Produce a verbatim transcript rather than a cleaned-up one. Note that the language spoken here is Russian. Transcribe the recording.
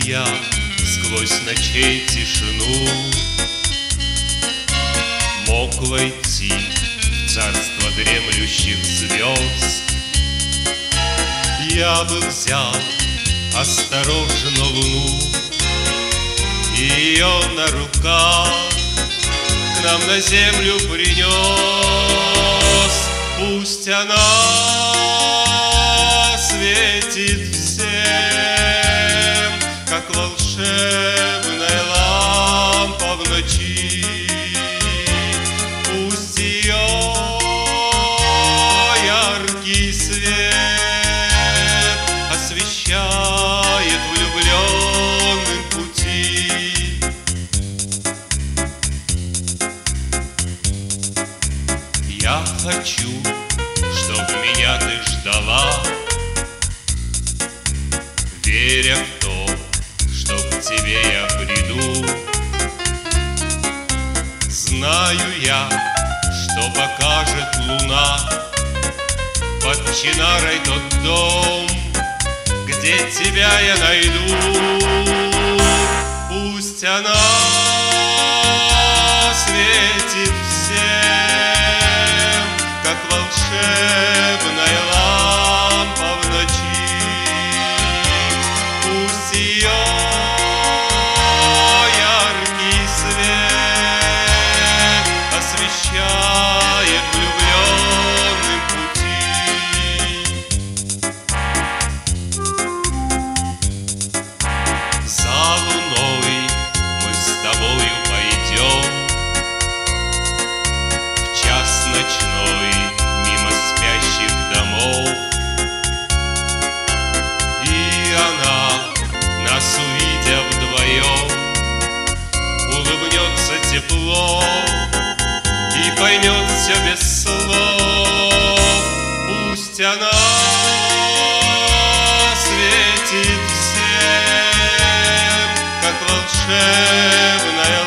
я сквозь ночей тишину мог войти в царство дремлющих звезд. Я бы взял осторожно луну и ее на руках к нам на землю принес. Пусть она светит всем, как волшебная лампа в ночи. Пусть ее яркий свет освещает влюбленным пути. Я хочу, чтоб меня ты ждала, веря в то, что к тебе я приду. Знаю я, что покажет луна под Чинарой тот дом, где тебя я найду. Пусть она светит всем, как волшебная лампа в ночи. Пусть ее яркий свет освещает влюбленным пути. За луной мы с тобою пойдем в час ночной мимо спящих домов, и она, нас увидя вдвоем, улыбнется тепло и поймет все без слов. Пусть она светит всем, как волшебная